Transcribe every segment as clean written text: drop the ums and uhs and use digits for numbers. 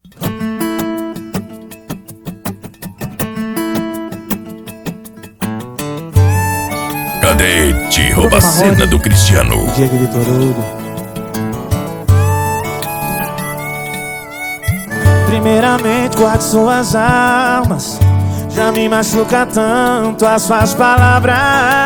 Cadê te rouba a cena do Cristiano? Diego Vitor Hugo. Primeiramente guarde suas armas. Já me machuca tanto as suas palavras.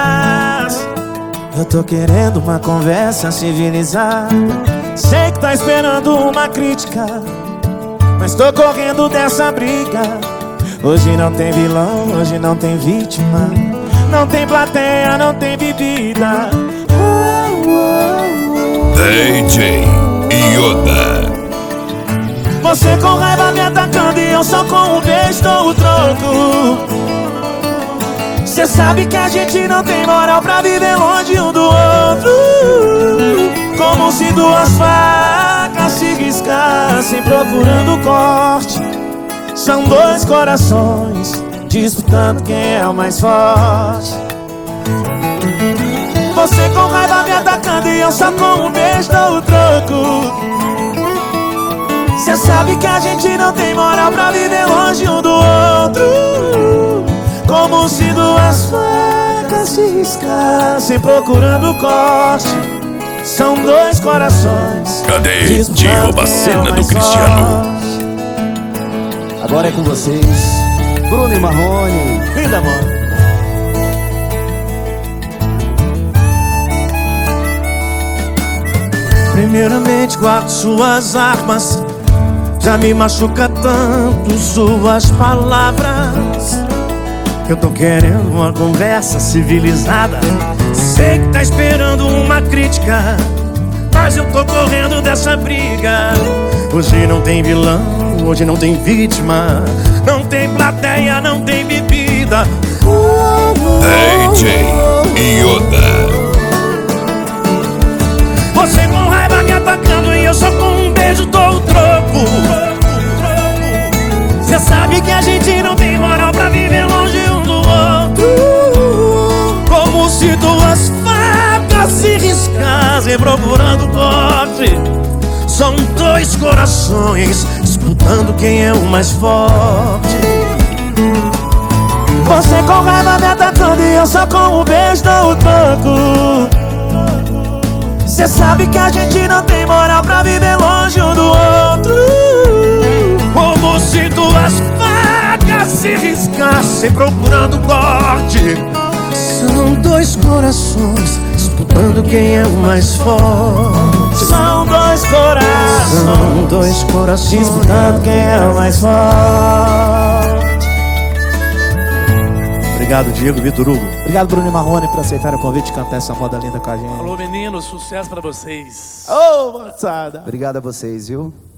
Eu tô querendo uma conversa civilizada. Sei que tá esperando uma crítica, mas tô correndo dessa briga. Hoje não tem vilão, hoje não tem vítima. Não tem plateia, não tem bebida. DJ Yoda. Você com raiva me atacando e eu só com um beijo dou o troco. Cê sabe que a gente não tem moral pra viver longe um do outro. Como se duas facas se riscassem procurando corte. São dois corações disputando quem é o mais forte. Você com raiva me atacando e eu só com um beijo dou o troco. Cê sabe que a gente não tem moral pra viver longe um do outro. Como se duas facas se riscassem procurando corte. São dois corações. Cadê te rouba a cena do Cristiano? Agora é com vocês, Bruno e Marrone. Linda, mano. Primeiramente guarde suas armas. Já me machuca tanto suas palavras. Eu tô querendo uma conversa civilizada. Sei que tá esperando uma crítica, mas eu tô correndo dessa briga. Hoje não tem vilão, hoje não tem vítima. Não tem plateia, não tem bebida. DJ Yoda. Você com raiva me atacando e eu só com um beijo dou o troco. Cê sabe que a gente não tem moral pra viver longe um do outro. Como se duas facas se riscassem procurando corte. São dois corações disputando quem é o mais forte. Você com raiva me atacando e eu só com um beijo dou o troco. Cê sabe que a gente não tem moral pra viver longe um do outro. Como se duas facas se riscassem procurando corte. São dois corações disputando quem é o mais forte. São dois corações. São dois corações disputando quem é o mais forte. Obrigado, Diego Vitor Hugo. Obrigado, Bruno e Marrone, por aceitar o convite de cantar essa moda linda com a gente. Alô, meninos, sucesso pra vocês. Ô, moçada. Obrigado a vocês, viu?